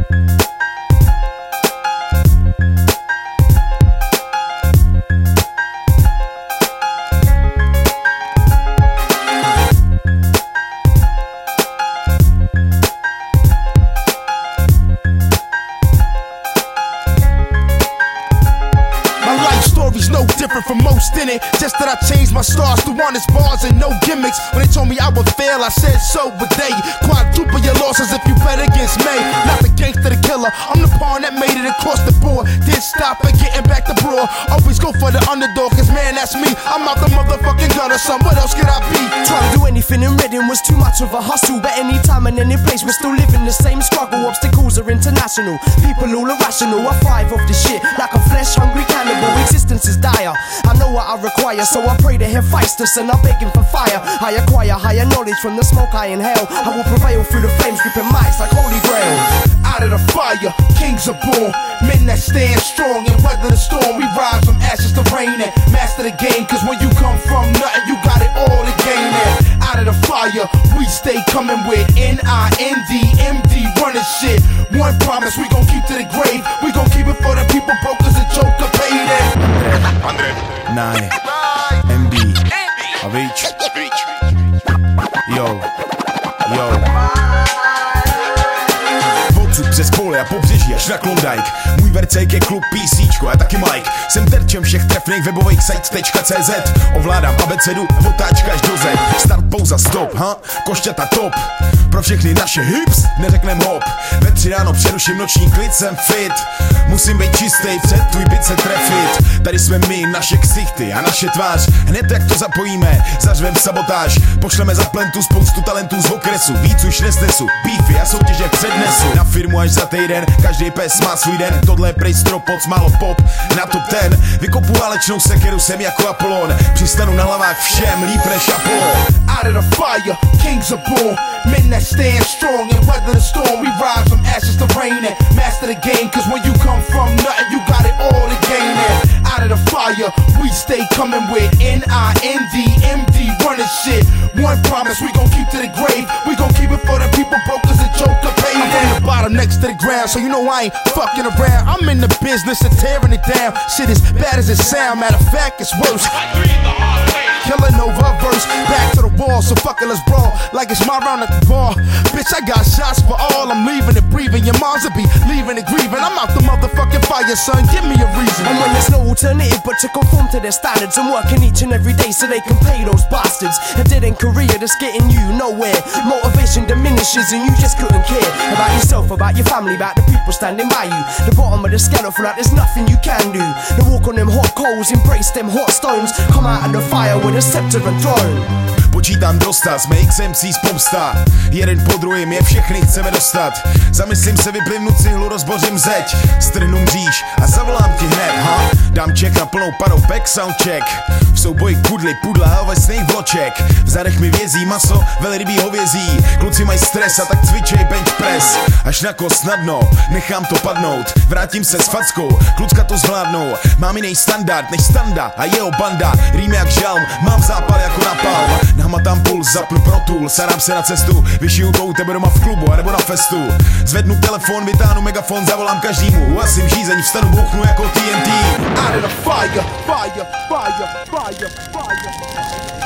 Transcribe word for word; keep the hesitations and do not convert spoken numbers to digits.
No different from most in it, just that I changed my stars to honest bars and no gimmicks. When they told me I would fail, I said so would they. Quadruple your losses if you bet against me. Not the gangster, the killer, I'm the pawn that made it across the board. Didn't stop at getting back to brawl. Always go for the underdog, cause man, that's me. I'm out the motherfucking gutter, son, what else could I be? Trying to do anything in Reading was too much of a hustle, but any time and any place we're still living the same struggle. Obstacles are international, people all irrational. I thrive off the shit like a flesh-hungry cannibal. Existence is dire, I know what I require, so I pray to Hephaestus and I'm begging for fire. I acquire higher knowledge from the smoke I inhale. I will prevail through the flames, gripping mics like holy grail. Out of the fire, kings are born, men that stand strong and weather the storm. We rise from ashes to rain and master the game, cause when you come from nothing, you got it all to gain it. Out of the fire, we stay coming with N I N D M D, running shit. One promise, we gon' keep to the grave. We gon' keep it for the people broke as a joker paid it. Nine, M D, a víč, yo, yo. Odsud přes pole a pobřeží až na Klondike. Můj vercejk je klub PCčko, já taky Mike. Jsem terčem všech trefných webových sites tečka cé zet. Ovládám abecedu, otáčka až do Z. Start, pauza, stop, ha? Košťata top. Pro všechny naše hips neřeknem hop. Ve tři ráno přeruším noční klid, jsem fit. Musím být čistý, před tvůj byt se trefit. Tady jsme my, naše ksichty a naše tvář. Hned jak to zapojíme, zařvem sabotáž. Pošleme za plentu spoustu talentů z okresu. Víc už nesnesu, beefy a soutěže přednesu. Na firmu až za týden, každý pes má svůj den. Tohle je prej stropoc, málo pop, na top ten. Vykopu válečnou sekeru, jsem jako Apollon. Přistanu na hlavách všem, líp než Apollo. Out of the fire, kings are born, men that stand strong and weather the storm. We rise from ashes to rain and master the game, cause when you come from nothing, you got it all to gain it. Out of the fire, we stay coming with N I N D M D, running shit. One promise, we gon' keep to the grave. We gon' keep it for the people broke as a joker paid. I'm on the bottom next to the ground, so you know I ain't fucking around. I'm in the business of tearing it down. Shit as bad as it sound, matter of fact, it's worse. Killing over verse, back to the wall, so fuck it, let's brawl. Like it's my round at the bar. Bitch, I got shots for all, I'm leaving it breathing. Your moms will be leaving it grieving. I'm out the motherfucking fire, son, give me a reason. And when there's no alternative but to conform to their standards, I'm working each and every day so they can pay those bastards. A dead end career that's getting you nowhere. Motivation diminishes and you just couldn't care about yourself, about your family, about the people standing by you. The bottom of the scale feel like there's nothing you can do. Now walk on them hot coals, embrace them hot stones. Come out of the fire with a scepter and throne. Počítám dostat, jsme X M C spousta. Jeden po druhým je všechny chceme dostat. Zamyslím se, vyplivnu cihlu, rozbořím zeď. Strhnu mříž a zavolám ti hned, ha? Dám check na plnou parou, pack soundcheck. V souboji kudly, pudla a ovesných vloček. V zadech mi vězí maso, velrybí hovězí. Kluci mají stres a tak cvičej bench press. Až na kost snadno, nechám to padnout. Vrátím se s fackou, klucka to zvládnou. Mám jiný standard než Standa a jeho banda. Rým jak žalm, mám zápal jako napalm. Namatám puls, zapnu Pro Tool, sadám se na cestu. Vyšiju to u tebe doma v klubu, anebo na festu. Zvednu telefon, vytáhnu megafon, zavolám každému. Uhasím žízeň, vstanu, bouchnu jako T N T. Out of the fire, fire, fire, fire, fire.